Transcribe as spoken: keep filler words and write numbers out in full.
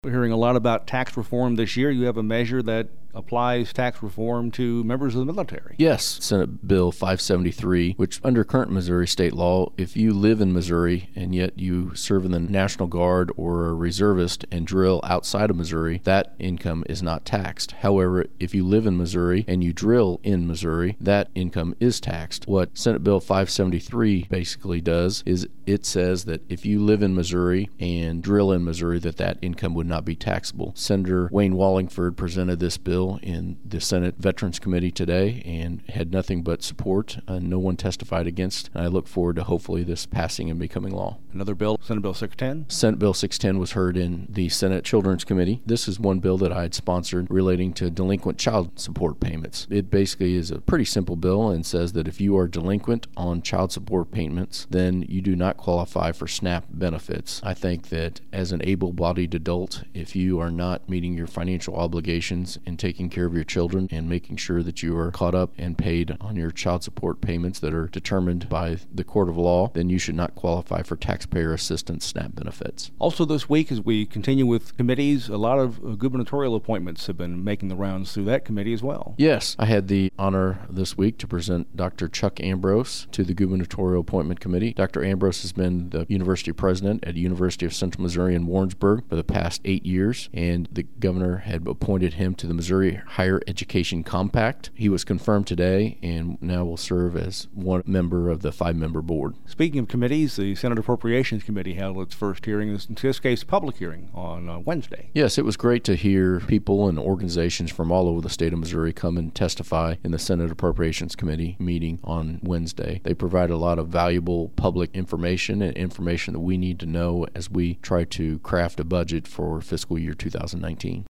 We're hearing a lot about tax reform this year. You have a measure that applies tax reform to members of the military. Yes, Senate Bill five seventy-three, which under current Missouri state law, if you live in Missouri and yet you serve in the National Guard or are a reservist and drill outside of Missouri, that income is not taxed. However, if you live in Missouri and you drill in Missouri, that income is taxed. What Senate Bill five seventy-three basically does is it says that if you live in Missouri and drill in Missouri, that that income would not be taxable. Senator Wayne Wallingford presented this bill in the Senate Veterans Committee today and had nothing but support. Uh, no one testified against. And I look forward to hopefully this passing and becoming law. Another bill, Senate Bill six ten? Senate Bill six ten was heard in the Senate Children's Committee. This is one bill that I had sponsored relating to delinquent child support payments. It basically is a pretty simple bill and says that if you are delinquent on child support payments, then you do not qualify for SNAP benefits. I think that as an able-bodied adult, if you are not meeting your financial obligations and taking care of your children and making sure that you are caught up and paid on your child support payments that are determined by the court of law, then you should not qualify for taxpayer assistance SNAP benefits. Also this week, as we continue with committees, a lot of uh, gubernatorial appointments have been making the rounds through that committee as well. Yes, I had the honor this week to present Doctor Chuck Ambrose to the gubernatorial appointment committee. Doctor Ambrose has been the university president at the University of Central Missouri in Warrensburg for the past eight years, and the governor had appointed him to the Missouri Higher Education Compact. He was confirmed today and now will serve as one member of the five-member board. Speaking of committees, the Senate Appropriations Committee held its first hearing, in this case, public hearing, on uh, Wednesday. Yes, it was great to hear people and organizations from all over the state of Missouri come and testify in the Senate Appropriations Committee meeting on Wednesday. They provide a lot of valuable public information and information that we need to know as we try to craft a budget for fiscal year two thousand nineteen.